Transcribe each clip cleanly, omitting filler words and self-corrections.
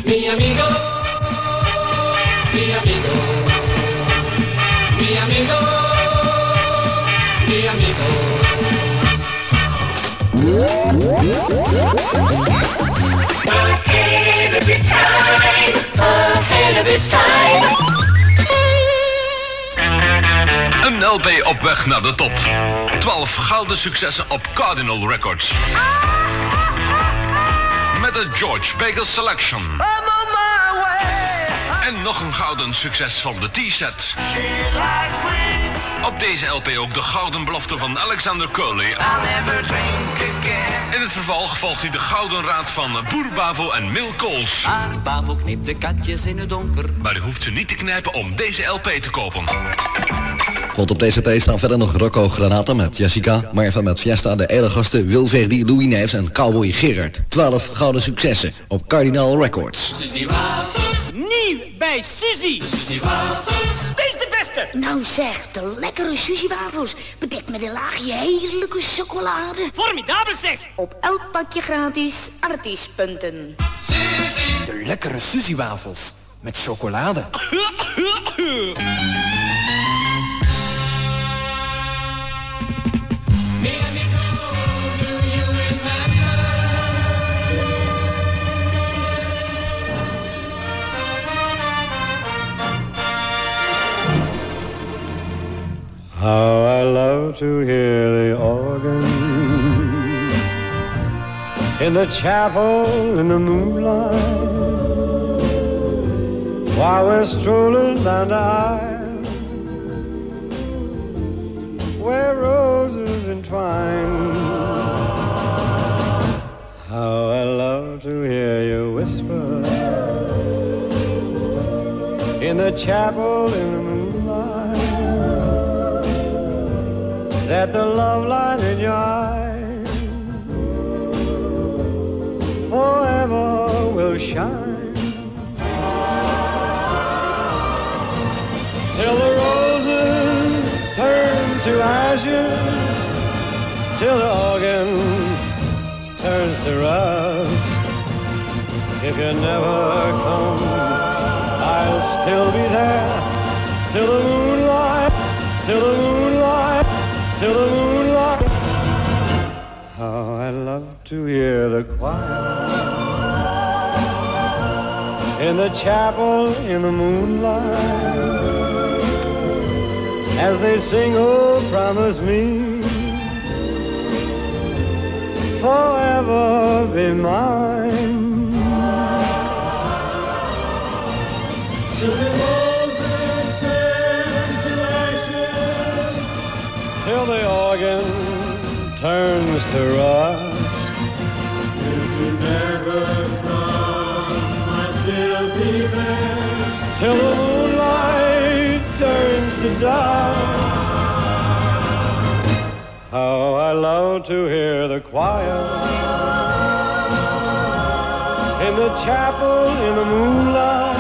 Mi amigo, mi amigo, mi amigo, mi amigo. Ahead of its time, ahead of its time. Een LP op weg naar de top. 12 gouden successen op Cardinal Records. Met de George Baker Selection. En nog een gouden succes van de T-set. Op deze LP ook de gouden belofte van Alexander Curly. In het vervolg volgt hij de gouden raad van Boer Bavo en Mil Kools. Maar Bavo knipt de katjes in het donker. Maar u hoeft ze niet te knijpen om deze LP te kopen. Want op deze LP staan verder nog Rocco Granata met Jessica, Marva met Fiesta, de Elegasten, Wil Verdi, Louis Neefs en Cowboy Gerard. 12 gouden successen op Cardinal Records. Nieuw bij Suzy. Dit is de beste. Nou zeg, de lekkere Suzy-wafels. Bedekt met een laagje heerlijke chocolade. Formidabel zeg. Op elk pakje gratis artiestpunten. De lekkere Suzy-wafels. Met chocolade. How I love to hear the organ in the chapel in the moonlight while we're strolling down the aisle where roses entwine. How I love to hear you whisper in the chapel in the moonlight that the love light in your eyes forever will shine till the roses turn to ashes, till the organ turns to rust. If you never come, I'll still be there till the moonlight, till the moonlight, till the moonlight. How I love to hear the choir in the chapel in the moonlight as they sing, oh, promise me forever be mine. Till the roses turn to ashes, till the organ turns to rust. If you never come, I'll still be there till the moonlight turns to dust. How I love to hear the choir in the chapel in the moonlight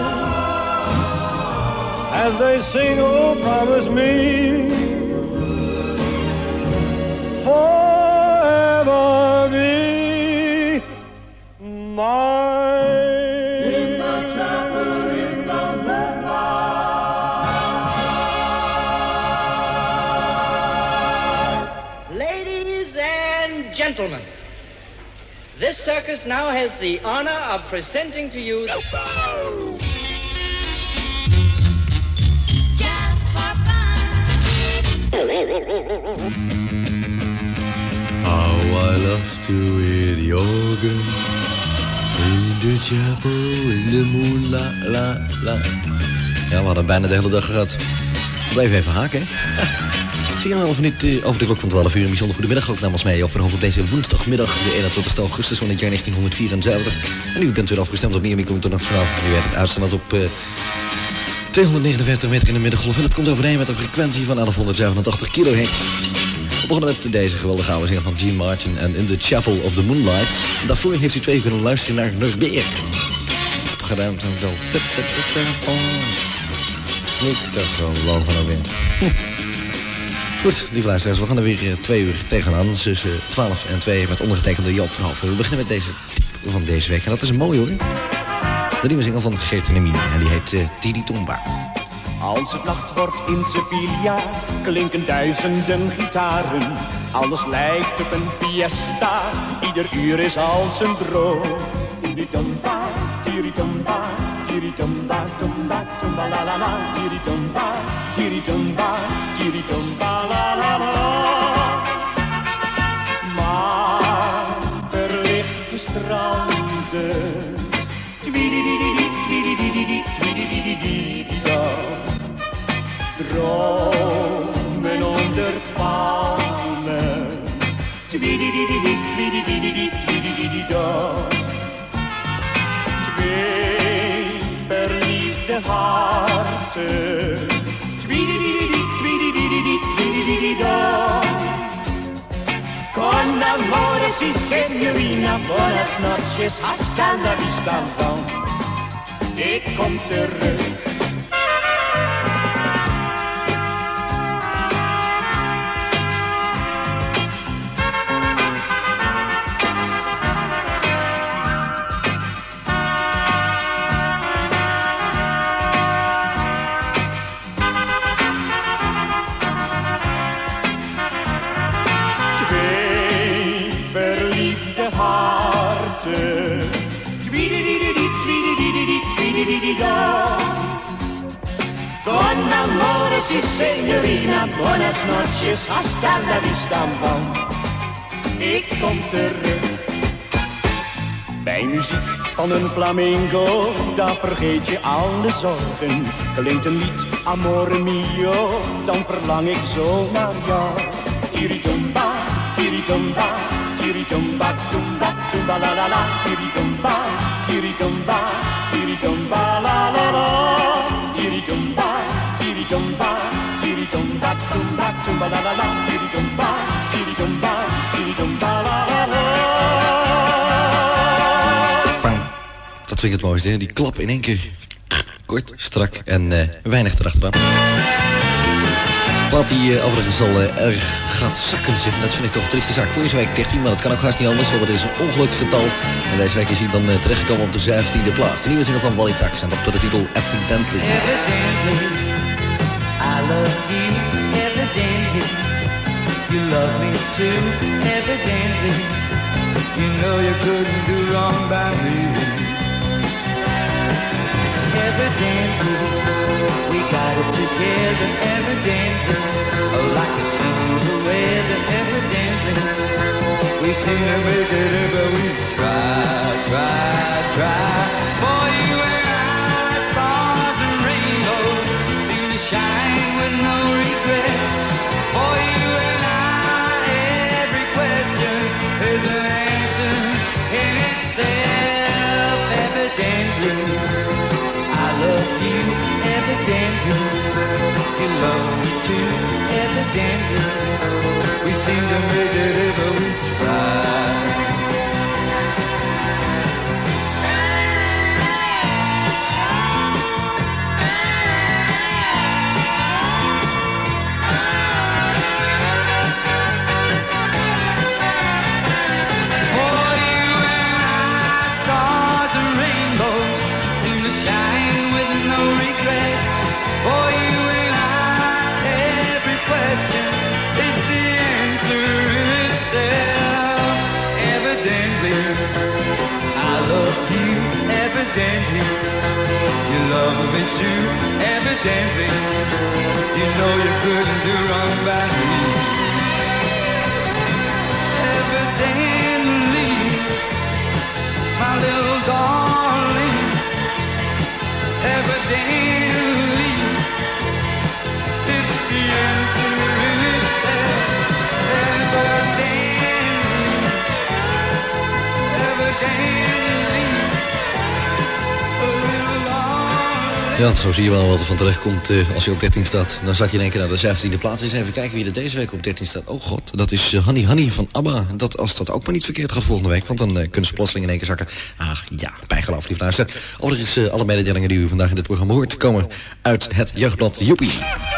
as they sing, oh, promise me forever be mine. In the chapel in the moonlight. Ladies and gentlemen, this circus now has the honor of presenting to you Just for fun. How I love to hear the organ in the chapel in the moonlight. Ja, we hadden bijna de hele dag gehad. Blijf even haken, hè? 4,5 minuten over de klok van 12 uur. Een bijzonder goedemiddag ook namens mij op deze woensdagmiddag, de 21 augustus van het jaar 1974. En u bent weer afgestemd op Miami Internationaal. U werd het uitzendend op 259 meter in de middengolf. En het komt overeen met een frequentie van 1187 kilohertz. We begonnen met deze geweldige oude zin van Gene Martin en In the Chapel of the Moonlight. Daarvoor heeft u twee kunnen luisteren naar Norbert. Opgeruimd en zo. Niet te gewoon van alweer. Goed, lieve luisteraars, we gaan er weer 2 uur tegenaan. Tussen 12 en 2 met ondergetekende Joop van Halve. We beginnen met deze van deze week. En dat is een mooie hoor. De nieuwe single van Geert en Emilie. En die heet Tiri Tomba. Als het nacht wordt in Sevilla, klinken duizenden gitaren. Alles lijkt op een fiesta, ieder uur is als een droom. Tiri-tomba, tiri-tomba, tiri-tomba, tomba, tomba, la la la. Tiri-tomba, tiri-tomba, tiri-tomba, la la la. Maar verlichte stranden, twididididi, twididididi, twididididi-da. Dromen onder palmen, twididididi, twididididi, twididididi-da. Twee verliefde harten, twididididi, twididididi, twididididi-da. Con amore, si signorina, buenas noches, hasta la vista, want ik kom terug. Con amore, si signorina, buenas noches, hasta la vista, want ik kom terug. Bij muziek van een flamingo, daar vergeet je alle zorgen. Klinkt een lied, amore mio, dan verlang ik zo naar jou. Tiri-tomba, tiri-tomba, tiri-tomba, tomba, tomba, la la la. Tiri-tomba, tiri-tomba, tiri-tomba, la la la. Tiri-tomba, tiri-tomba, tiri-tomba, tomba, tomba, la la la. Tiri-tomba, tiri-tomba, tiri-tomba, la la la. Dat vind ik het mooiste, hè? Die klap in één keer. Kort, strak en weinig erachteraan. Plaat die overigens al erg gaat zakken, zeg. Dat vind ik toch een trieste zaak. Vorige week 13, maar dat kan ook haast niet anders, want het is een ongelukkig getal. En deze week is hij dan terechtgekomen op de 17e plaats. De nieuwe single van Wally Tax en op de titel Evidently. Evidently, I love you, evidently. You love me too, evidently. You know you couldn't do wrong by me. Evidently, we got it together, evidently. Like a change of the weather, evidently. We seem to make it if we try. For you and I, stars and rainbows seem to shine with no regrets. For you and I, every question is an answer in itself, evidently. I love you, evidently. You love me too, evidently. We seem to make it if we try. Evidently, you love me too, evidently. You know you couldn't do wrong by me. Evidently, my little darling. Evidently, it's the answer in itself. Evidently. Ja, zo zie je wel wat er van terecht komt als je op 13 staat. Dan zak je in één keer naar de 17e plaats. Eens even kijken wie er deze week op 13 staat. Oh god, dat is Honey Honey van ABBA. Als dat ook maar niet verkeerd gaat volgende week. Want dan kunnen ze plotseling in één keer zakken. Ach ja, bijgeloof, lief luister. Overigens, alle mededelingen die u vandaag in dit programma hoort komen uit het jeugdblad Joepie.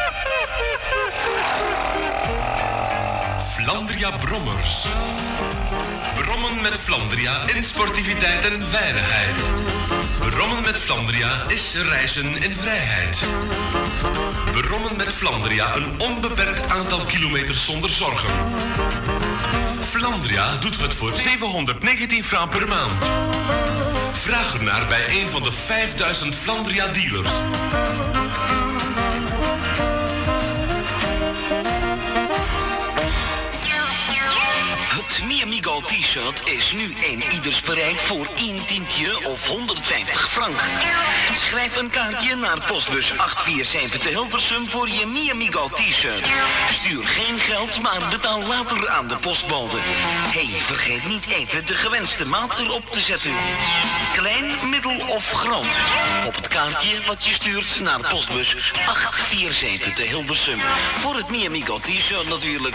Flandria Brommers. Brommen met Flandria in sportiviteit en veiligheid. Brommen met Flandria is reizen in vrijheid. Brommen met Flandria, een onbeperkt aantal kilometers zonder zorgen. Flandria doet het voor 719 francs per maand. Vraag ernaar bij een van de 5000 Flandria dealers. Het Miamigo t-shirt is nu in ieders bereik voor 1 tientje of 150 frank. Schrijf een kaartje naar postbus 847 Hilversum voor je Miamigo t-shirt. Stuur geen geld, maar betaal later aan de postbode. Hey, vergeet niet even de gewenste maat erop te zetten. Klein, middel of groot. Op het kaartje wat je stuurt naar postbus 847 Hilversum. Voor het Miamigo t-shirt natuurlijk.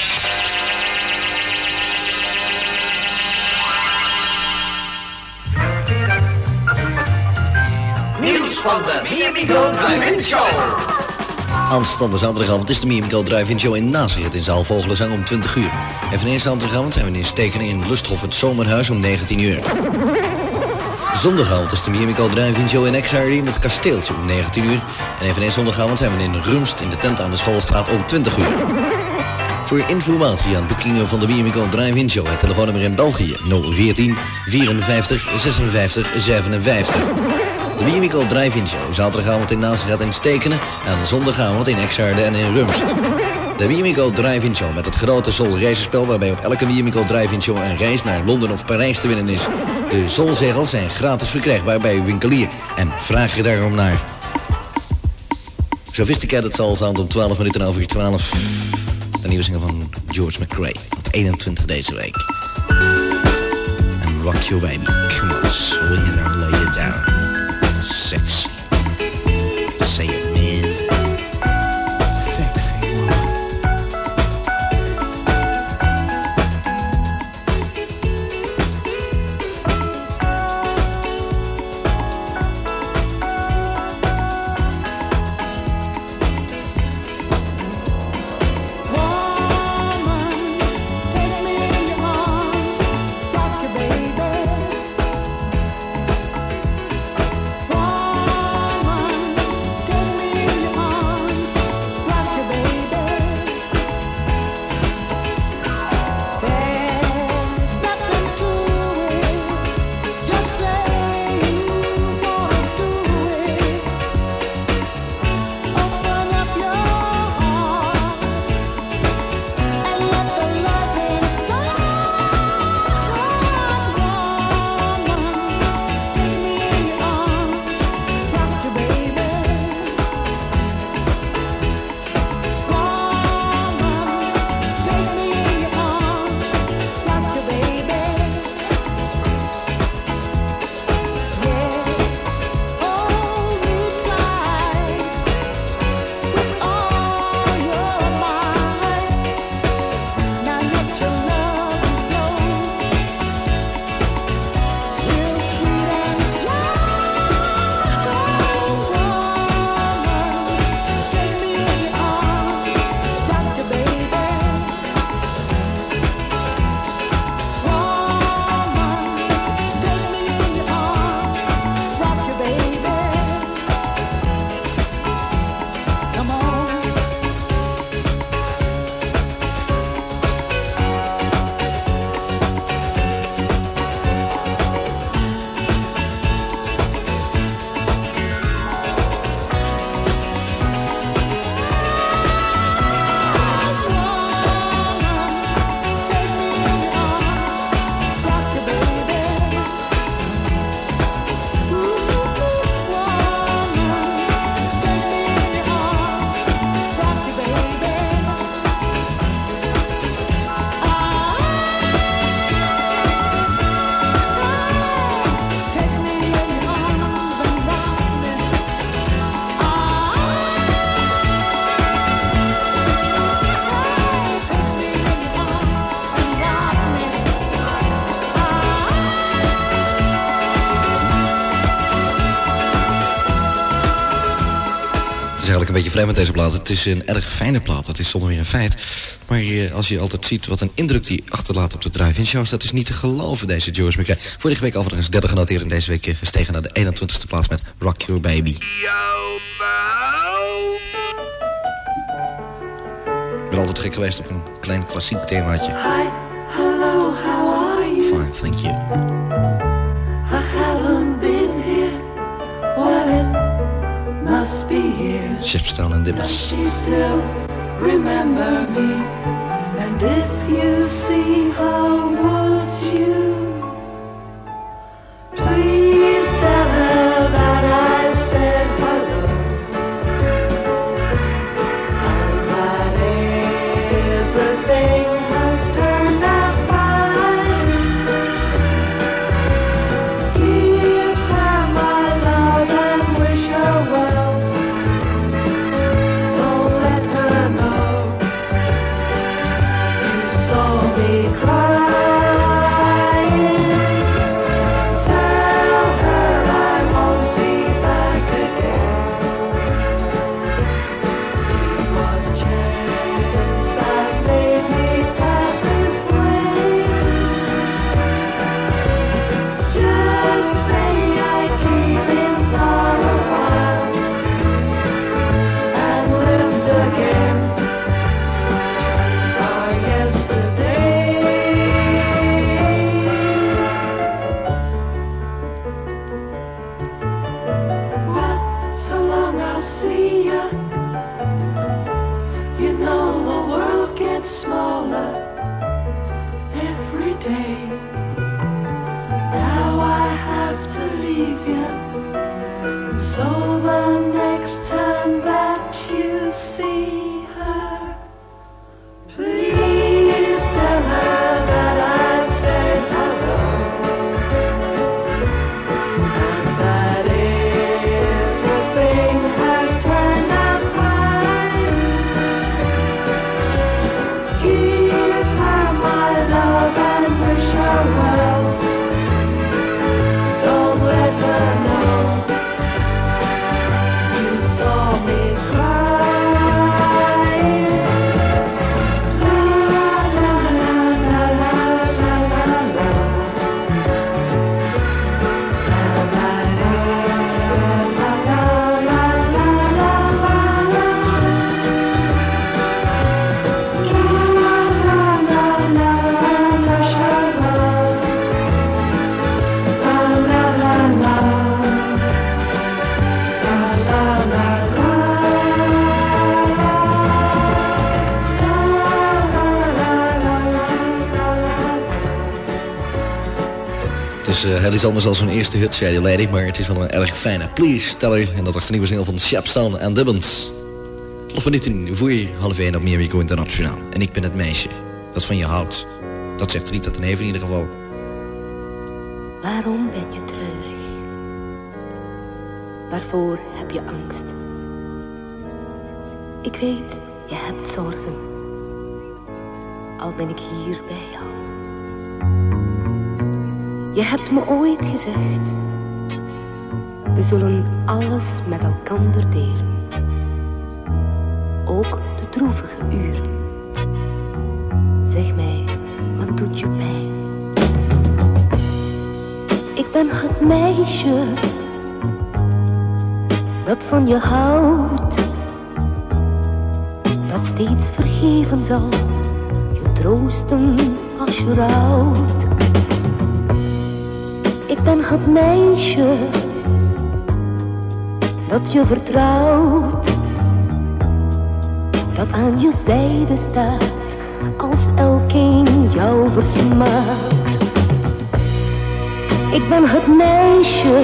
Nieuws van de Miamigo Drive-In Show. Aanstaande zaterdagavond is de Miamigo Drive-In Show in Nazareth in zaal Vogelenzang om 20 uur. Eveneens zaterdagavond zijn we in Stekenen in Lusthof het Zomerhuis om 19 uur. Zondagavond is de Miamigo Drive-In Show in XRD in het Kasteeltje om 19 uur. En eveneens zondagavond zijn we in Rumst in de tent aan de Schoolstraat om 20 uur. Voor informatie aan boekingen van de Miamigo Drive-In Show het telefoonnummer in België 014 54 56 57. De Miamigo Drive-In Show zaterdagavond in Nazareth en Stekenen en zondagavond in Exaarde en in Rumst. De Miamigo Drive-In Show met het grote Sol-reizenspel waarbij op elke Miamigo Drive-In Show een reis naar Londen of Parijs te winnen is. De Sol-zegels zijn gratis verkrijgbaar bij uw winkelier en vraag je daarom naar. Sophisticated Soul Sound om 12 minuten over 12. De nieuwe single van George McRae op 21 deze week. And rock your baby, come on, swing it and lay it down. Sexy. Say it, man. Sexy woman. Rock your baby. eigenlijk een beetje vreemd met deze plaat. Het is een erg fijne plaat, dat is zonder meer een feit. Maar als je altijd ziet wat een indruk die achterlaat op de drive-in shows... dat is niet te geloven, deze George Michael. Vorige week overigens derde genoteerd en deze week gestegen naar de 21ste plaats met Rock Your Baby. Ik ben altijd gek geweest op een klein klassiek themaatje. Hi, hello, how are you? Fine, thank you. I haven't been here. Well, it must be years. Shipstone and Dibbons. Does she still remember me? And if you see her, would you please tell her that I said hello? And that everything has turned out fine. Give her my love and wish her well. Don't let her know you saw me crying. Tell her I won't be back again. It was chance that made me pass this way. Just say I came in for a while and lived again. Our yesterday. Well, so long I'll see ya. You know the world gets smaller every day. Now I have to leave you. So the next time that you see her, please tell her that I said hello. And that everything has turned out fine. Give her my love and wish her well. Don't let her know you saw me crying. La la la la la la la. Het is heel iets anders dan zo'n eerste hit, Shady Lady, maar het is wel een erg fijne. Please, tell her. En dat was de nieuwe single van Shepstone and Dibbons. 11 minuten voor 12:30 op Miami Internationaal. En ik ben het meisje dat van je houdt. Dat zegt Rita ten Even in ieder geval. Waarom ben je treurig? Waarvoor heb je angst? Ik weet, je hebt zorgen. Al ben ik hier bij jou. Je hebt me ooit gezegd, we zullen alles met elkander delen. Ook de droevige uren. Zeg mij, wat doet je pijn? Ik ben het meisje dat van je houdt, dat steeds vergeven zal, je troosten als je rouwt. Ik ben het meisje dat je vertrouwt, dat aan je zijde staat als elkeen jou versmaakt. Ik ben het meisje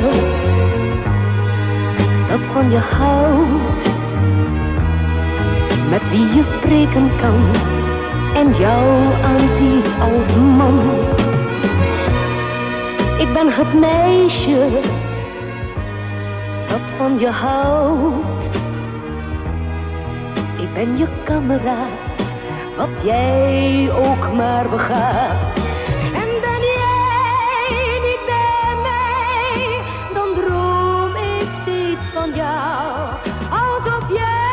dat van je houdt, met wie je spreken kan en jou aanziet als man. Ik ben het meisje dat van je houdt. Ik ben je kameraad, wat jij ook maar begaat. En ben jij niet bij mij, dan droom ik steeds van jou, alsof jij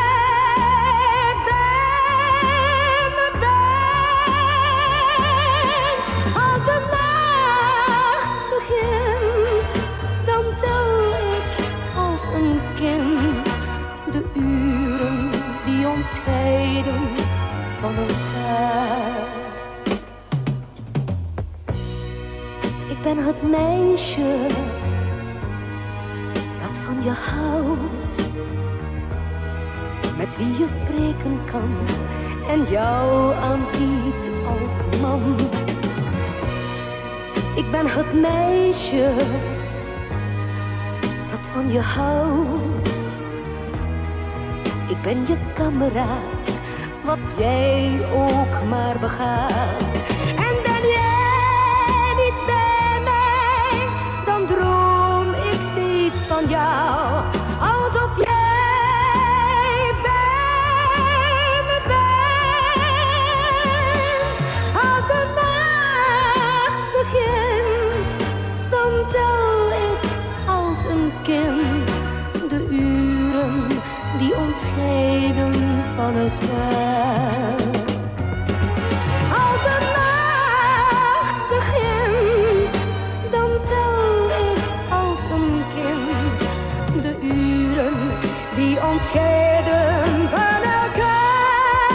van elkaar. Ik ben het meisje dat van je houdt, met wie je spreken kan en jou aanziet als man. Ik ben het meisje dat van je houdt. Ik ben je kameraad, wat jij ook maar begaat. En ben jij niet bij mij, dan droom ik steeds van jou, alsof jij bij me bent. Als de nacht begint, dan tel ik als een kind de uren die ons scheiden van elkaar. Als de nacht begint, dan tel ik als een kind de uren die ons scheiden van elkaar.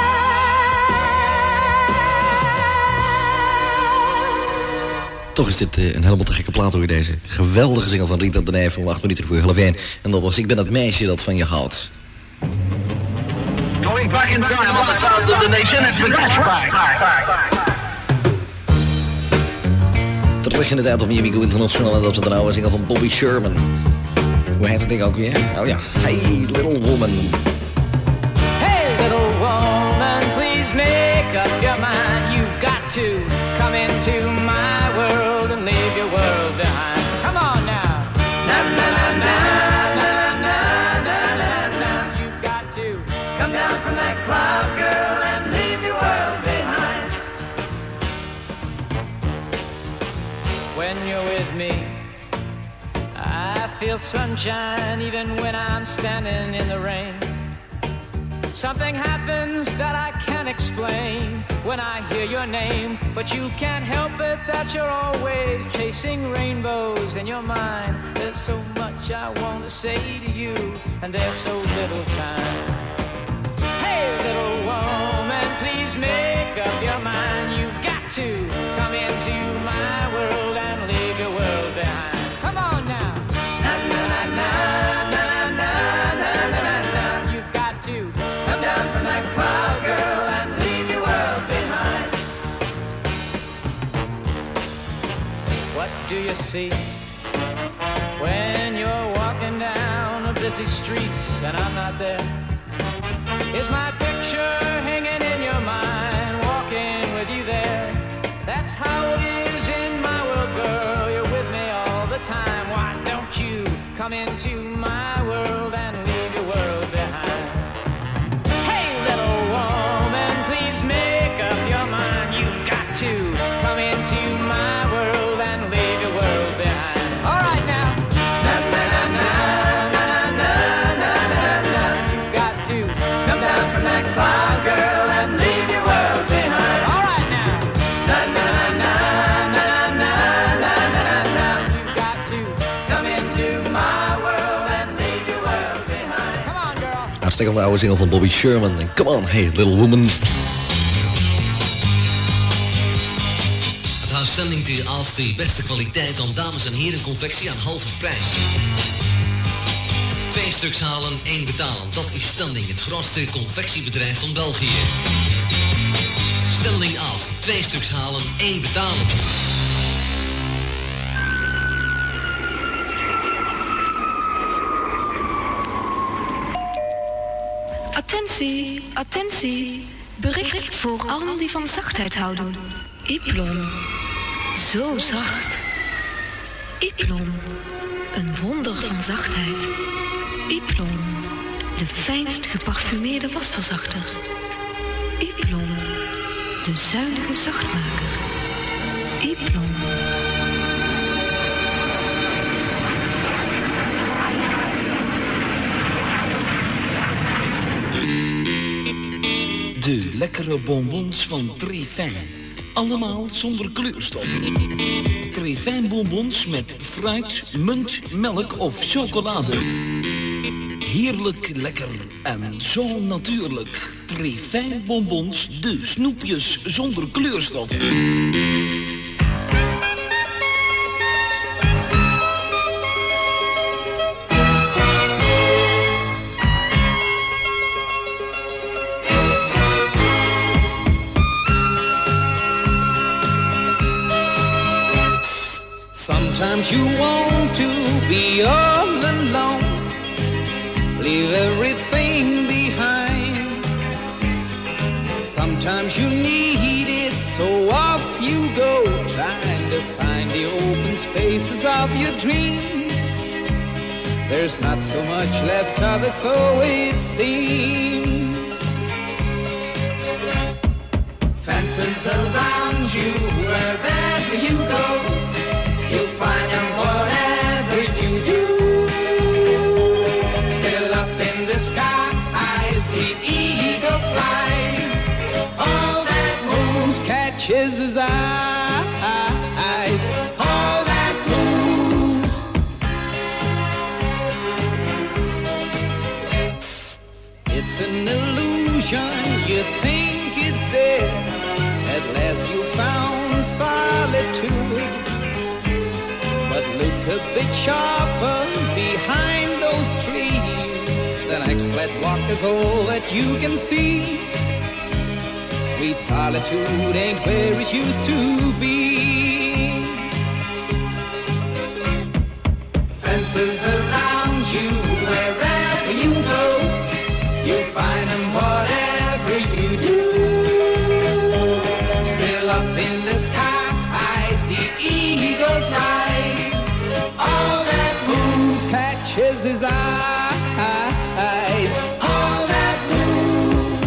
Toch is dit een helemaal te gekke plaat hoor, deze geweldige single van Rita de Nijvel van 8 minuten voor 11:30. En dat was Ik ben het meisje dat van je houdt. Going back in time on the sounds of the nation, it's the Flashback. Terug in de tijd op Miami Go International en dat was de oude single van Bobby Sherman. Hoe heet het ding ook weer? Oh ja, Hey Little Woman. Hey little woman, please make up your mind. You've got to come into my world and leave your world behind. Come on now. Na na na na na na na na na. You've got to come down from that cloud, girl, and leave your world behind. When you're with me, I feel sunshine even when I'm standing in the rain. Something happens that I can't explain when I hear your name, but you can't help it that you're always chasing rainbows in your mind. There's so much I want to say to you, and there's so little time. Hey little woman, please make up your mind. You've got to come into my world and leave your world behind. Come on now. Na na na na na na na na na. You've got to come down from that cloud, girl, and leave your world behind. What do you see when you're walking down a busy street and I'm not there? Is my picture hanging in your mind, walking with you there? That's how it is in my world, girl. You're with me all the time. Why don't you come into my world and leave your world behind? Hey, little woman, please make up your mind. You've got to come into my world and leave your world behind. All right now. Na na na na na na na na na. You've got to come down from that cloud, girl, and leave your world behind. All right now. Na na na na na na na na na. You've got to come into my world and leave your world behind. Come on, girl. Hartstikke van de oude single van Bobby Sherman. En come on, Hey Little Woman. Het houdt standing te als de beste kwaliteit aan dames en heren confectie aan halve prijs. 2 stuks halen, 1 betalen. Dat is Standing, het grootste confectiebedrijf van België. Standing Aalst, 2 stuks halen, 1 betalen. Attentie, attentie. Bericht voor allen die van zachtheid houden. Iplon. Zo zacht. Iplon. Een wonder van zachtheid. Iplon. De fijnst geparfumeerde wasverzachter. Iplon. De zuinige zachtmaker. Iplon. De lekkere bonbons van Trifijn. Allemaal zonder kleurstof. Trifijn bonbons met fruit, munt, melk of chocolade. heerlijk lekker en zo natuurlijk. Trefijn bonbons, de snoepjes zonder kleurstof. Sometimes you want to be all alone, leave everything behind. Sometimes you need it, so off you go, trying to find the open spaces of your dreams. There's not so much left of it, so it seems. Fences around you, wherever you go, you'll find them whatever you do. Still up in the skies, the eagle flies. All that moves catches his eyes. All that moves. It's an illusion, you think it's dead. At last you found solitude. But look a bit sharper behind those trees. The next flat walk is all that you can see. Sweet solitude ain't where it used to be. Fences around you, wherever you go, you'll find them whatever you do. Still up in the skies, the eagle flies. All that moves catches his eyes. All that moves.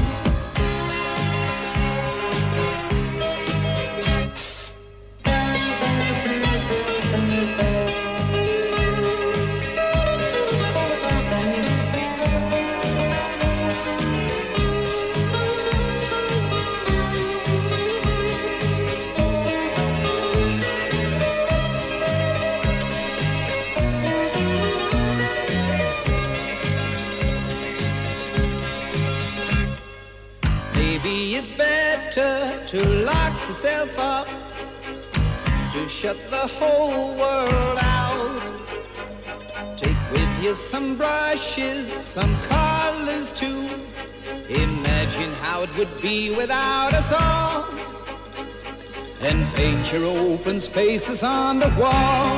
It's better to lock yourself up, to shut the whole world out. Take with you some brushes, some colors too. Imagine how it would be without us all. And paint your open spaces on the wall.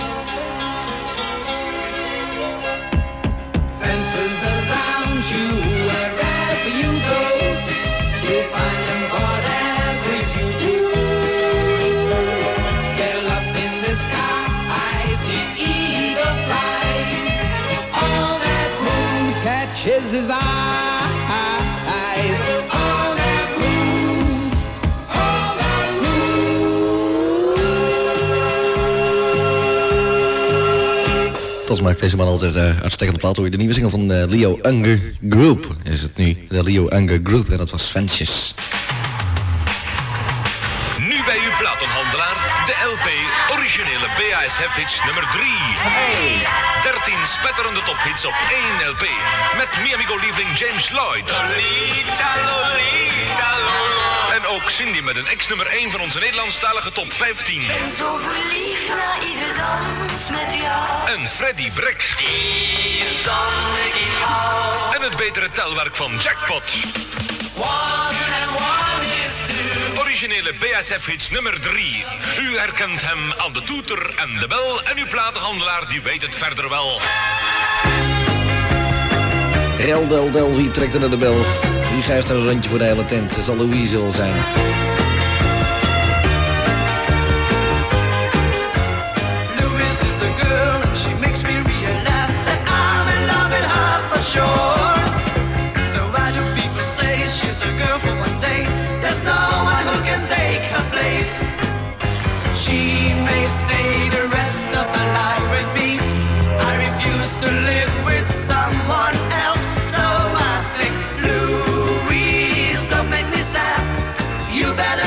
Fences around you, wherever you go, you'll find them whatever you do. Still up in the skies, the eagle flies. All that moves catches his eyes. All that moves, all that moves. Tot maakt deze man altijd uitstekende plaat. Hoor je de nieuwe single van Leo Unger Group. Is het nu de Leo Unger Group en dat was Fences. Nu bij uw platenhandelaar de LP originele BASF hits nummer 3. 13 spetterende tophits op 1 LP. Met Miamigo lieveling James Lloyd. En ook Cindy met een ex-nummer 1 van onze Nederlandstalige top 15. Ben zo verliefd na ieder dans met jou. En Freddy Brek. Die zon ik hou. En het betere telwerk van Jackpot. 1 and 1 is 2. Originele BASF hits nummer 3. U herkent hem aan de toeter en de bel. En uw platenhandelaar die weet het verder wel. Rel, del, del, wie trekt er naar de bel? Wie geeft er een rondje voor de hele tent? Het zal Louise wel zijn. Louise is a girl and she makes me realize that I'm in love with her for sure. So why do people say she's a girl for one day? There's no one who can take her place. She may stay the rest of her life with me. I refuse to live with someone else. So I say, Louise, don't make me sad. You better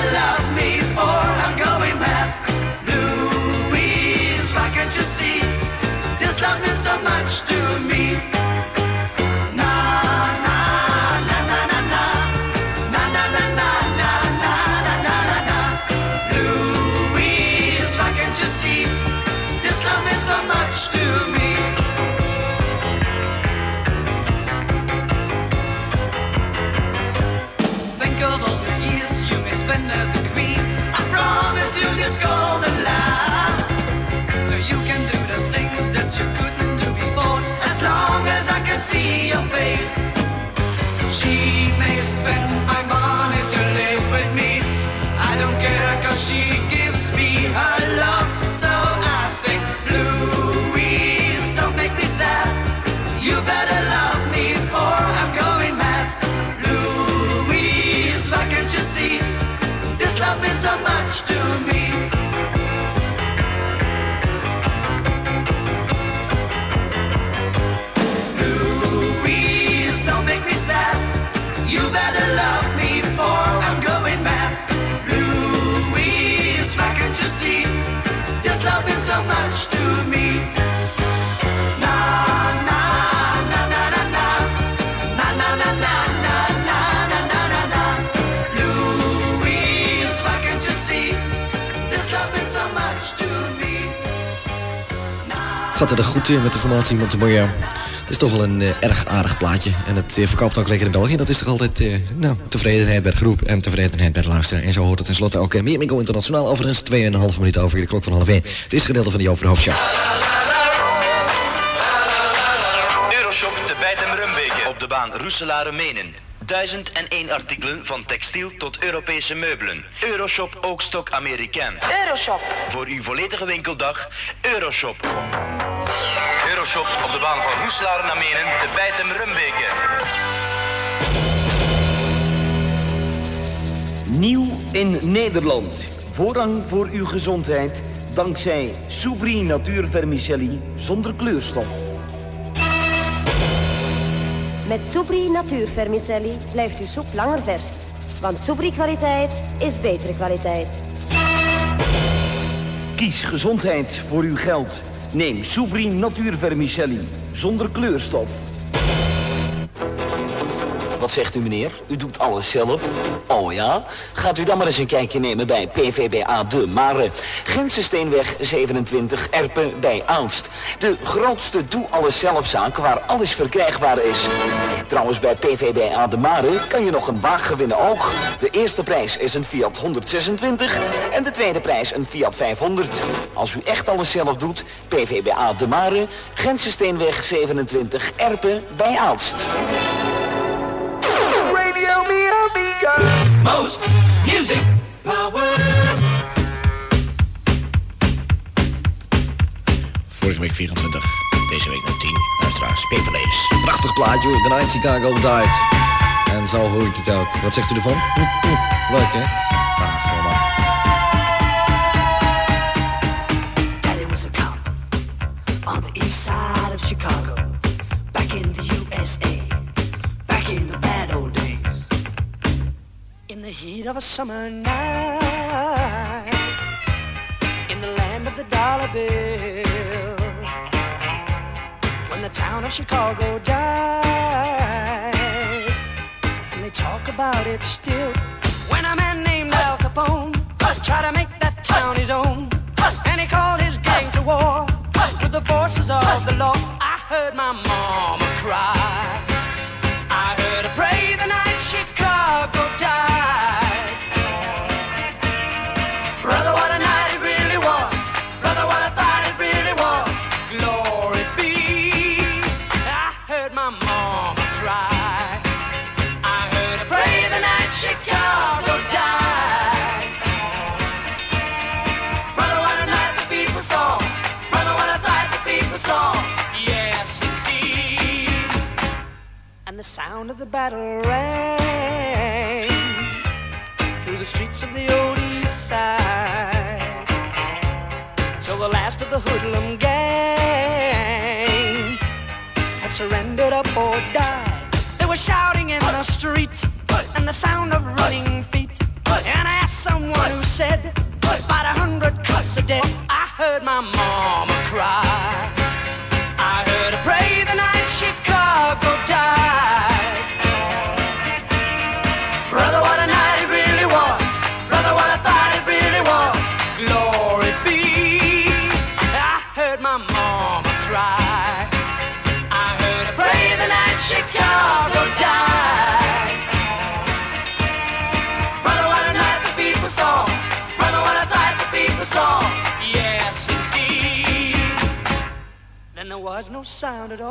Gaat er goed met de formatie Montemorja. Het is toch wel een erg aardig plaatje. En het verkoopt ook lekker in België. Dat is toch altijd tevredenheid bij de groep en tevredenheid bij de luisteraar. En zo hoort het tenslotte ook meer Mingo Internationaal. Overigens 2,5 minuten over de klok van 12:30. Het is gedeelte van die Over de Hoofdshow. Euroshop te Bijt en Rumbeke op de baan Roeselare-Menen. 1001 artikelen van textiel tot Europese meubelen. Euroshop Oogstok Amerikaan. Euroshop. Voor uw volledige winkeldag, Euroshop. Euroshop op de baan van Roeselare naar Menen te Bijt en Rumbeke. Nieuw in Nederland. Voorrang voor uw gezondheid dankzij Soubry Natuurvermicelli zonder kleurstof. Met Soubry Natuurvermicelli blijft uw soep langer vers. Want Soubry kwaliteit is betere kwaliteit. Kies gezondheid voor uw geld. Neem Soubry Natuurvermicelli zonder kleurstof. Wat zegt u, meneer? U doet alles zelf? Oh ja? Gaat u dan maar eens een kijkje nemen bij PVBA De Mare. Grenzensteenweg 27 Erpen bij Aalst. De grootste doe-alles-zelfzaak waar alles verkrijgbaar is. Trouwens, bij PVBA De Mare kan je nog een wagen winnen ook. De eerste prijs is een Fiat 126 en de tweede prijs een Fiat 500. Als u echt alles zelf doet, PVBA De Mare, Grenzensteenweg 27 Erpen bij Aalst. Most music power. Vorige week 24, deze week nog 10. Luisteraars, Paperlace. Prachtig plaatje hoor, The Night Chicago Died. En zo hoort het ook. Wat zegt u ervan? Leuk hè? Daddy was a cop on the east side of Chicago. Back in the USA. Back in the bad old days. In the heat of a summer night, in the land of the dollar bill, when the town of Chicago died, and they talk about it still, when a man named Al Capone tried to make that town his own, and he called his gang to war with the forces of the law. I heard my mama cry, I heard her pray the night Chicago died. Brother, what a night it really was. Brother, what I thought it really was. Glory be. I heard my mama cry. I heard her pray the night Chicago died. Brother, what a night the people saw. Brother, what I thought the people saw. Yes, indeed. And the sound of the battle rang through the streets of the old east side, till the last of the hoodlum gang had surrendered up or died. They were shouting in the street and the sound of running feet, and I asked someone who said about 100 cops are dead. I heard my mama cry, I heard her pray the night Chicago died. Brother, what a night it really was. Brother, what I thought it really was. Glory be. I heard my mama cry. I heard her pray the night Chicago died. Brother, what a night the people saw. Brother, what I thought the people saw. Yes, indeed. Then there was no sound at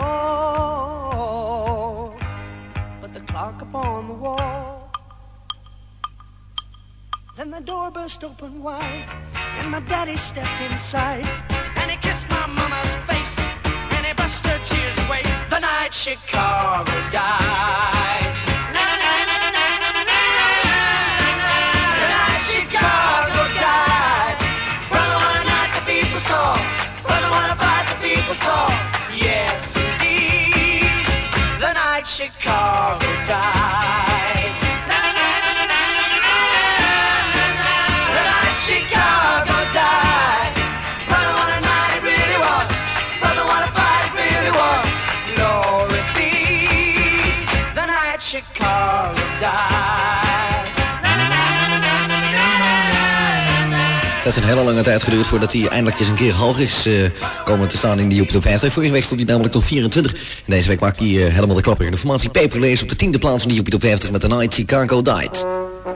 all but the clock upon the wall. Then the door burst open wide, and my daddy stepped inside, and he kissed my mama's face, and he brushed her tears away. The night Chicago died. The night Chicago died. Brother, what a night the people saw. Brother, what a fight the people saw. Yes, indeed. The night Chicago died. Chicago died. Brother, what a night it really was. Brother, what a fight it really was. Glory be. heeft een hele lange tijd geduurd voordat hij eindelijk eens een keer hoog is komen te staan in die Top 50. Vorige week stond hij namelijk nog 24. En deze week maakt hij helemaal de klapper. De formatie Paperlace op de 10e plaats van die Top 50 met The Night Chicago Died.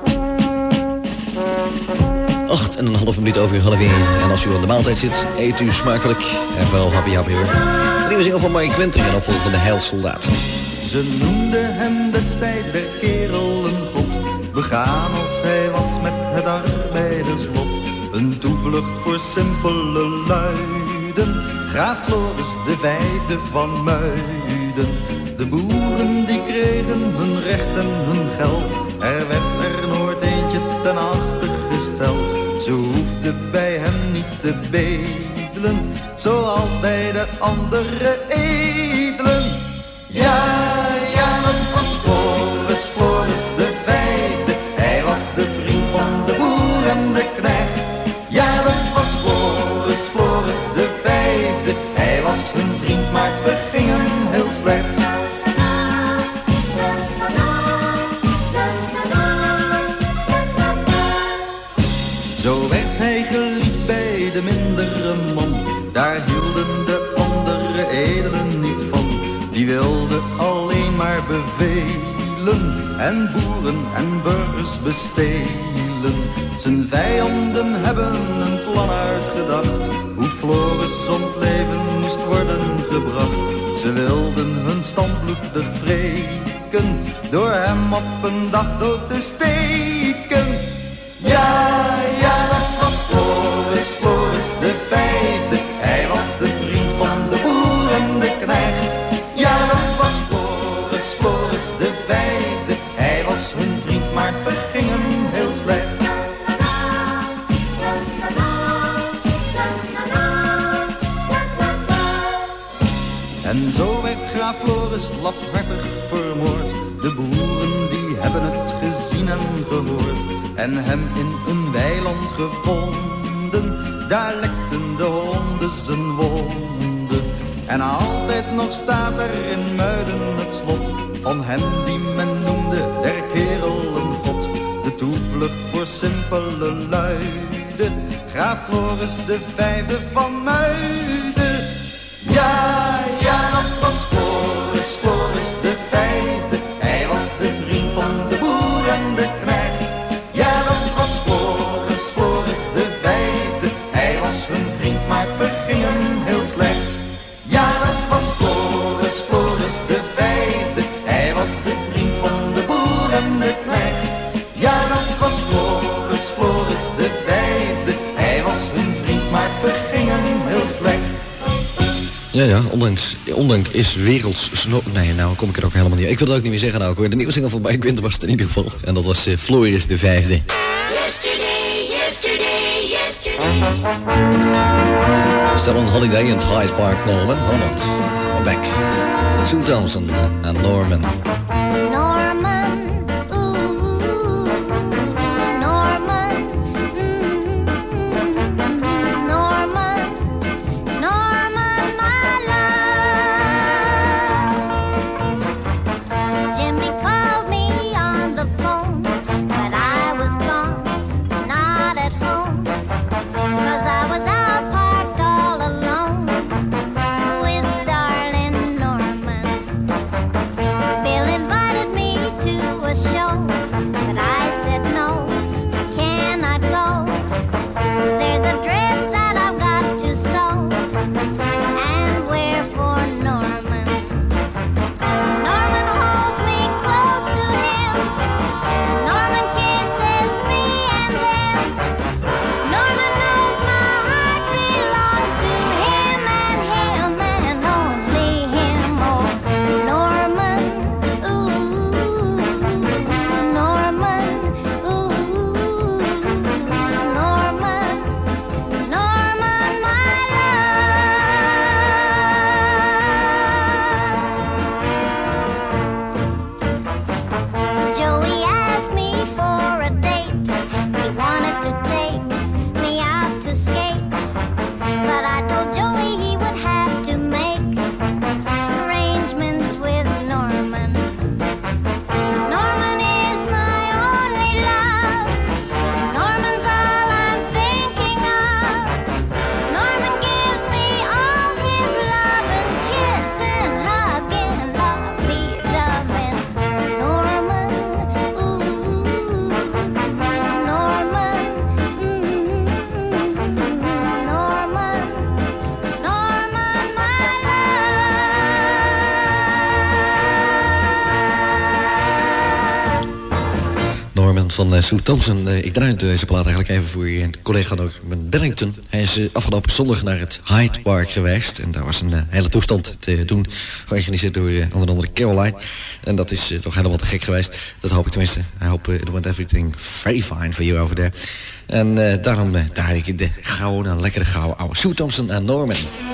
8,5 minuut over half 1. En als u aan de maaltijd zit, eet u smakelijk en wel happy happy hoor. De nieuwe single van Mike Winter en opvolgende Heilsoldaat. Ze noemden hem destijds der kerel een god, begaan als hij was met het arbeiderslot. Een toevlucht voor simpele luiden, graaf Floris de vijfde van Muiden. De boeren die kregen hun recht en hun geld, er werd er nooit eentje ten achter gesteld. Ze hoefde bij hem niet te bedelen, zoals bij de andere edelen. Ja, dat was Floris, Floris de vijfde. Hij was de vriend van de boer en de knecht. Ja, dat was Floris, Floris de vijfde. Hij was hun vriend, maar het verging hem heel slecht. Zo werd hij geliefd bij de mindere man. Daar hielden de andere edelen niet van. Die wilden alleen maar bevelen en boeren en burgers bestelen. Zijn vijanden hebben een plan uitgedacht, hoe Floris om het leven moest worden gebracht. Ze wilden hun standbloedig wreken, door hem op een dag dood te steken. Ja, dat was Floris, Floris de vijfde. Hij was de vriend van de boer en de knecht. Ja, dat was Floris, Floris de vijfde. Hij was hun vriend, maar het verging hem heel slecht. En zo werd graaf Floris lafhartig vermoord. De boeren die hebben het gezien en gehoord, en hem in een weiland gevonden. Daar lekten de honden zijn wonden. En altijd nog staat er in Muiden het slot van hem die men noemde der kerel een god. De toevlucht voor simpele luiden, graaf Floris de vijfde van Muiden. Ja, dat was Floris, Floris de vijfde. Hij was de vriend van de boer en de knecht. Ja, dat was Floris, Floris de vijfde. Hij was hun vriend, maar het verging hem heel slecht. Ja, dat was Floris, Floris de vijfde. Hij was de vriend van de boer en de knecht. Ja, dat was Floris, Floris de vijfde. Hij was hun vriend, maar het verging hem heel slecht. Ja, ondanks is werelds nee, nou kom ik er ook helemaal niet. Ik wil het ook niet meer zeggen nou hoor. De nieuwe single van Mike Winter was het in ieder geval. En dat was Floris de vijfde. Still on holiday in Hyde Park, Norman. Or not? I'm back. Sue Townsend and Norman. Feeling van Sue Thompson. Ik draai deze plaat eigenlijk even voor je collega Ben Bellington. Hij is afgelopen zondag naar het Hyde Park geweest. En daar was een hele toestand te doen. Georganiseerd door onder andere Caroline. En dat is toch helemaal te gek geweest. Dat hoop ik tenminste. I hope it went everything very fine for you over there. En daarom draai ik de gouden, lekkere gouden oude Sue Thompson en Norman.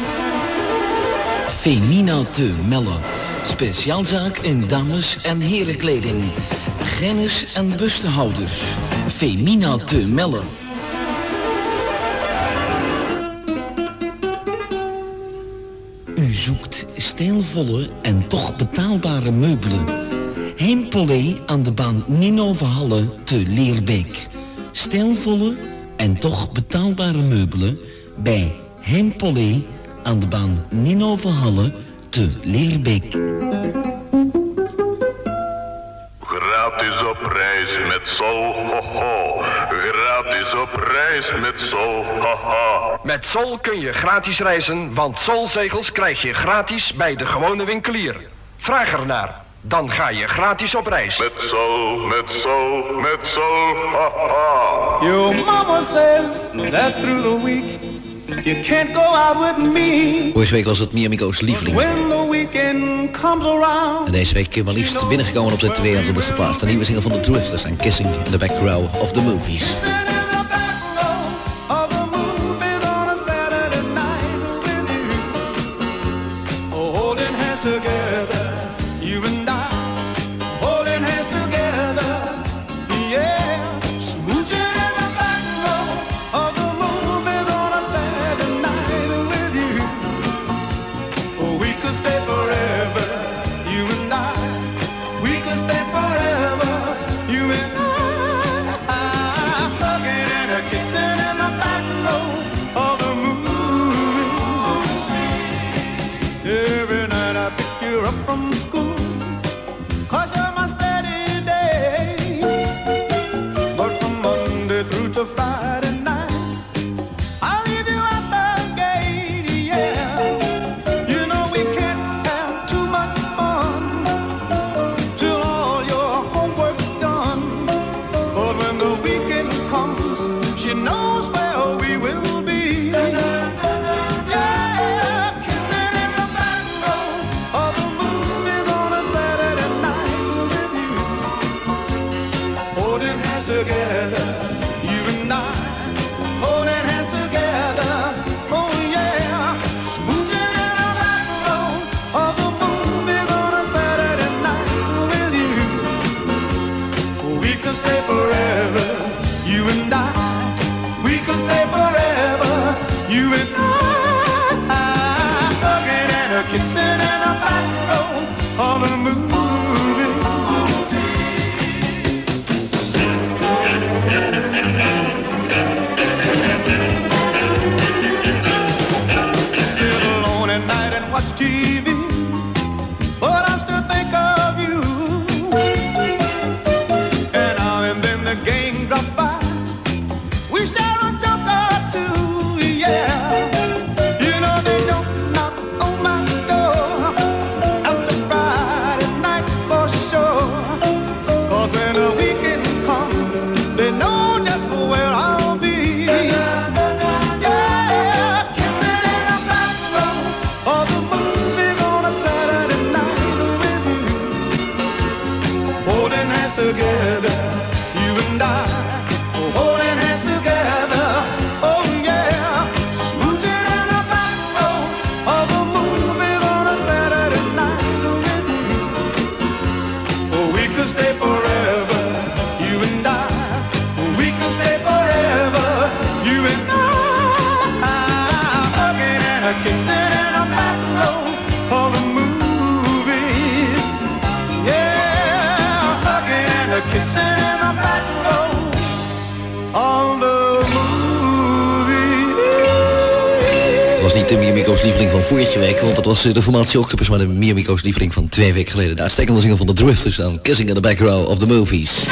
Femina te Melle. Speciaalzaak in dames- en herenkleding. Gennis en bustenhouders. Femina te Melle. U zoekt stijlvolle en toch betaalbare meubelen. Heempolé aan de baan Ninove-Halle te Leerbeek. Stijlvolle en toch betaalbare meubelen bij Heempolé aan de baan Ninove-Halle te Leerbeek. Gratis op reis met Sol, ho ho. Gratis op reis met Sol, ha ha. Met Sol kun je gratis reizen, want Solzegels krijg je gratis bij de gewone winkelier. Vraag ernaar, dan ga je gratis op reis. Met Sol, met Sol, met Sol, ha ha. Your mama says that through the week you can't go out with me. Vorige week was het Miami's lieveling. When the weekend comes around. En deze week maar liefst binnengekomen op de 22e plaats. De nieuwe single van de Drifters en Kissing in the Back Row of the Movies. De Miami's lieveling van vorige week, want dat was de formatie Octopus, maar de Miami's lieveling van 2 weken geleden. De uitstekende single van de Drifters aan Kissing in the Back Row of the Movies.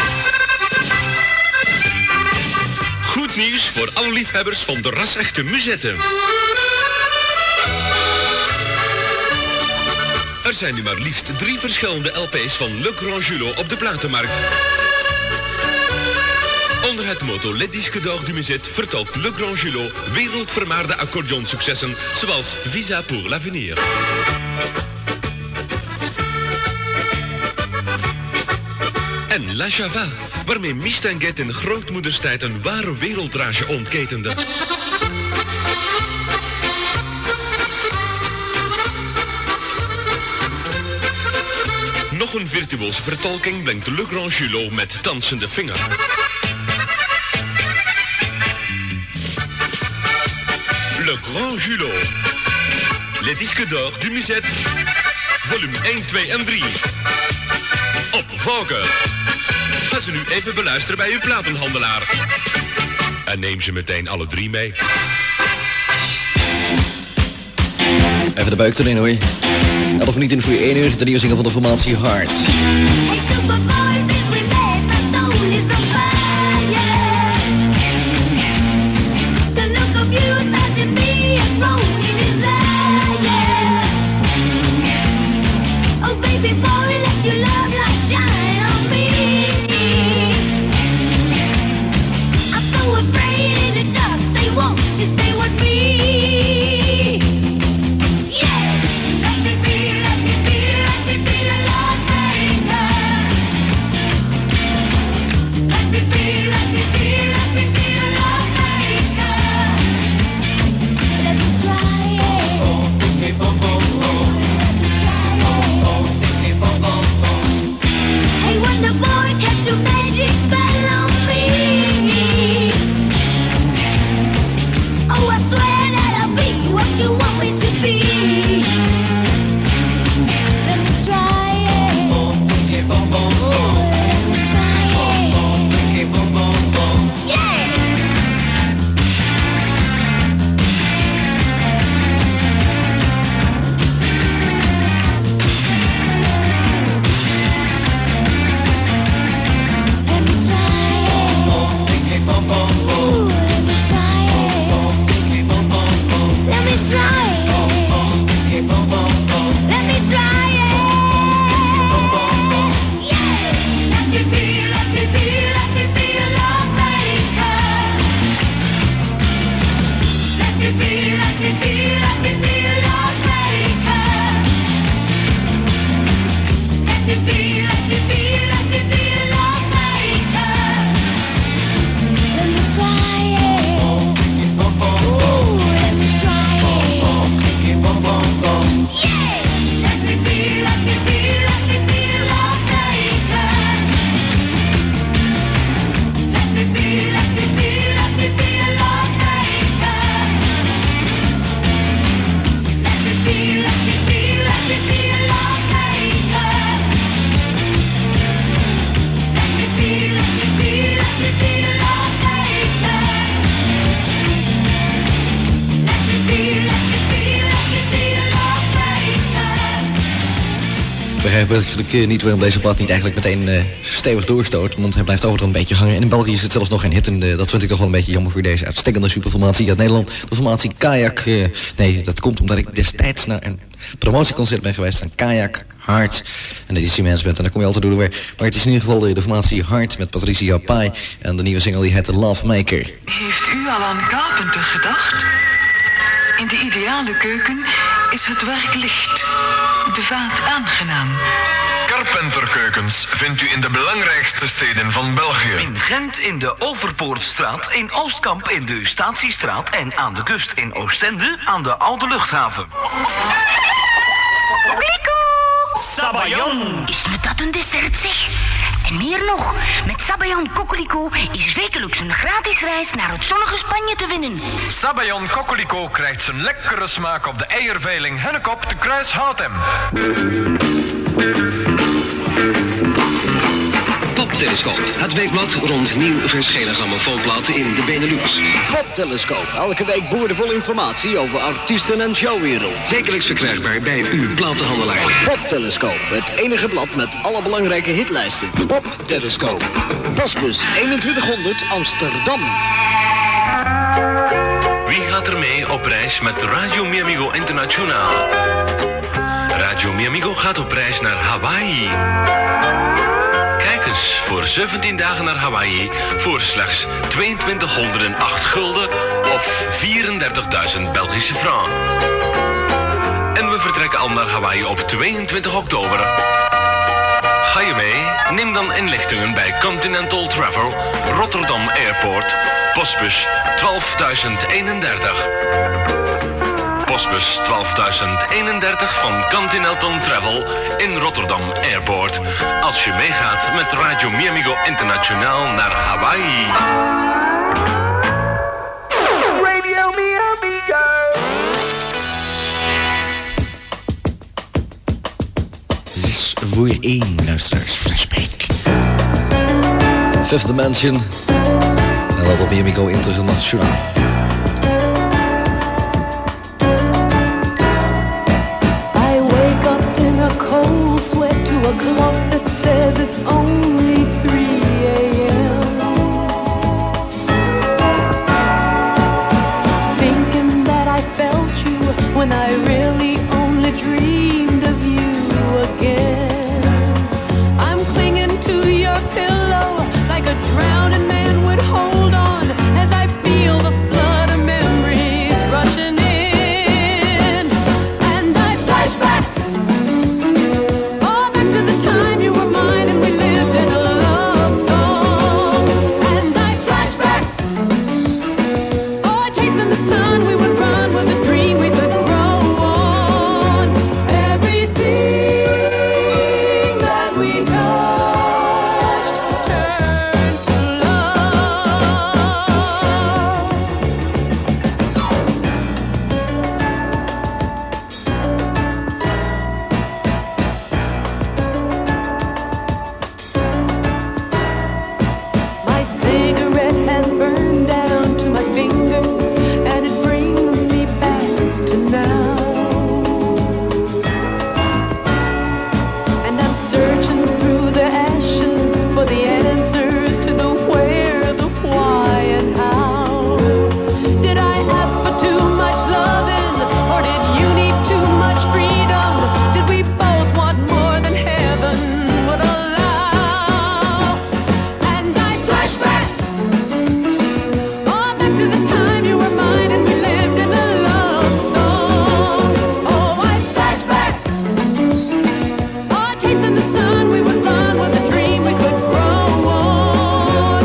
Goed nieuws voor alle liefhebbers van de ras-echte muzetten. Er zijn nu maar liefst 3 verschillende LP's van Le Grand Julot op de platenmarkt. Onder het motto Les Disques d'Or du Musette vertolkt Le Grand Julot wereldvermaarde accordeonsuccessen zoals Visa pour l'Avenir. En La Java, waarmee Mistanguet in grootmoederstijd een ware wereldrage ontketende. Nog een virtuoze vertolking brengt Le Grand Julot met dansende vinger. Le Grand Julot. Les Disques d'Or du Musette. Volume 1, 2 en 3. Op Vogue. Ga ze nu even beluisteren bij uw platenhandelaar. En neem ze meteen alle 3 mee. Even de buik erin hoor. 11 minuten voor 1 uur, de nieuwe single van de formatie Heart. Eigenlijk niet waarom deze plaat niet eigenlijk meteen stevig doorstoot. Want hij blijft overal een beetje hangen. En in België is het zelfs nog geen hit. En dat vind ik toch wel een beetje jammer voor deze uitstekende superformatie uit Nederland. De formatie Kajak. Nee, dat komt omdat ik destijds naar een promotieconcert ben geweest aan Kajak, Heart en de DC Management. En daar kom je altijd door. Maar het is in ieder geval de formatie Heart met Patricia Pai. En de nieuwe single die heet The Love Maker. Heeft u al aan Carpenter gedacht? In de ideale keuken is het werk licht, de vaat aangenaam. Carpenterkeukens vindt u in de belangrijkste steden van België. In Gent in de Overpoortstraat, in Oostkamp in de Statiestraat en aan de kust in Oostende aan de Oude Luchthaven. Kliko! Sabayon! Is me dat een dessert, zeg? En meer nog, met Sabayon Coquelicot is wekelijks een gratis reis naar het zonnige Spanje te winnen. Sabayon Coquelicot krijgt zijn lekkere smaak op de eierveiling Hennekop te Kruishoutem. Poptelescoop, het weekblad rond nieuw verschenen grammofoonplaten in de Benelux. Poptelescoop, elke week boordevol informatie over artiesten en showwereld. Wekelijks verkrijgbaar bij uw platenhandelaar. Poptelescoop, het enige blad met alle belangrijke hitlijsten. Poptelescoop, postbus 2100 Amsterdam. Wie gaat er mee op reis met Radio Mi Amigo Internationaal? Radio Mi Amigo gaat op reis naar Hawaii. Kijk Lakens voor 17 dagen naar Hawaii voor slechts 2208 gulden of 34.000 Belgische francs. En we vertrekken al naar Hawaii op 22 oktober. Ga je mee? Neem dan inlichtingen bij Continental Travel, Rotterdam Airport, postbus 12031. Postbus 12031 van Continental Travel in Rotterdam Airport. Als je meegaat met Radio Mi Amigo Internationaal naar Hawaii. Radio Mi Amigo. Voor 1 luisteraars flashback. Fifth Dimension. En dat op Mi Amigo Internationaal. Cold sweat to a clock that says it's only 3 a.m. Thinking that I felt you when I really only dreamed of you again. I'm clinging to your pillow like a drowning man would hold on as I feel the flood of memories rushing in. And I flash back to the time you were mine and we lived in a love song. And I flash back, oh, chasing the sun, we would run with a dream we could grow on. Everything that we touched turned to My cigarette has burned down to my fingers, and it brings me back to now. And I'm searching through the ashes for the answers to the where, the why, and how. Did I ask for too much loving, or did you need too much freedom? Did we both want more than heaven would allow? And I flash back, oh, back to the time you were mine and we lived in a love song. Oh, I flash back, oh, chasing the sun, we would run with a dream we could grow on.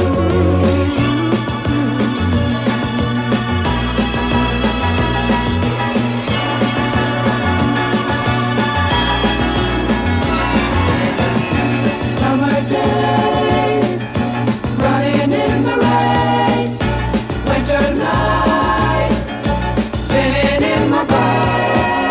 Summer days, running in the rain, winter nights, spinning in my brain.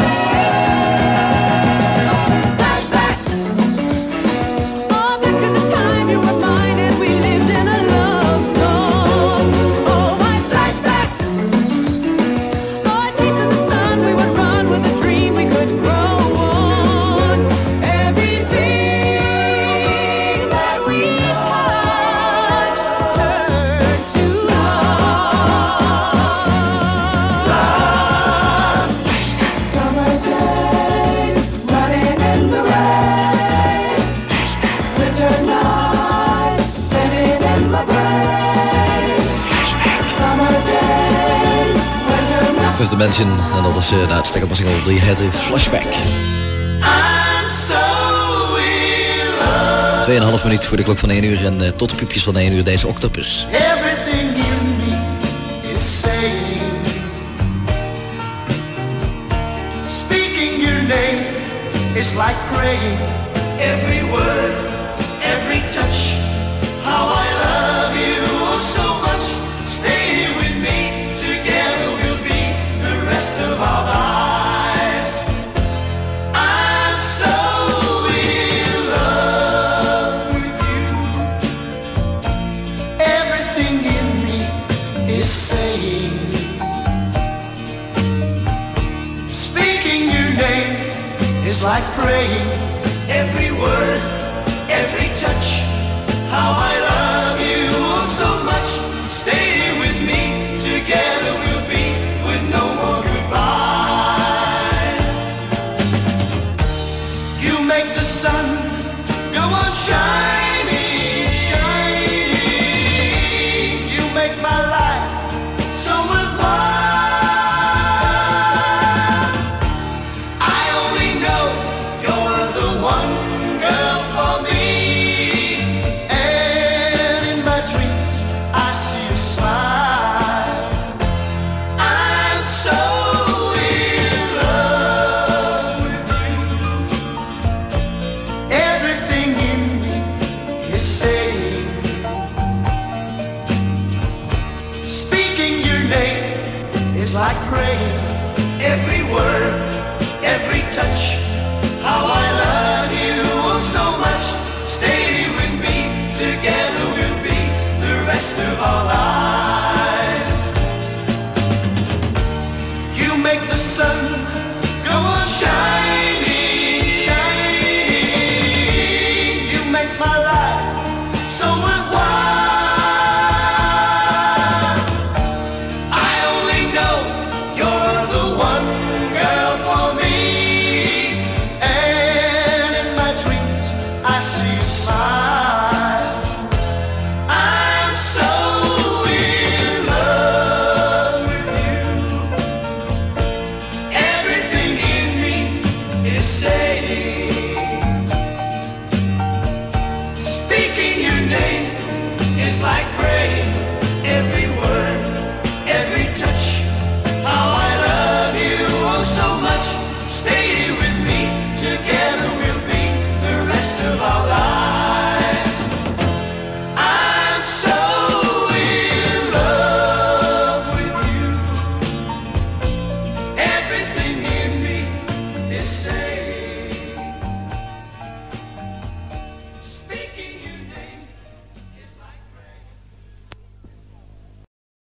Flashback, oh, back to the time you were mine and we lived in a love song. Oh, I flashback, oh, chasing the sun, we would run with a dream we could grow on. Everything that we touched turned to love. Summer days, running in the rain, winter nights, spinning in my brain. Summer days, winter nights. Fifth Dimension. En dat is de uitstekende single die heet Flashback. I'm so in love. 2,5 minuut voor de klok van 1 uur en tot de piepjes van 1 uur deze Octopus. Everything in me is saying, speaking your name is like praying. Every word, every touch, how I love you oh so much. Stay with me, together we'll be the rest of our lives. I'm so in love with you. Everything in me is saying, speaking your name is like praying. Every word, every touch, how I love you oh so much. Stay with me, together we'll be with no more goodbyes. You make the sun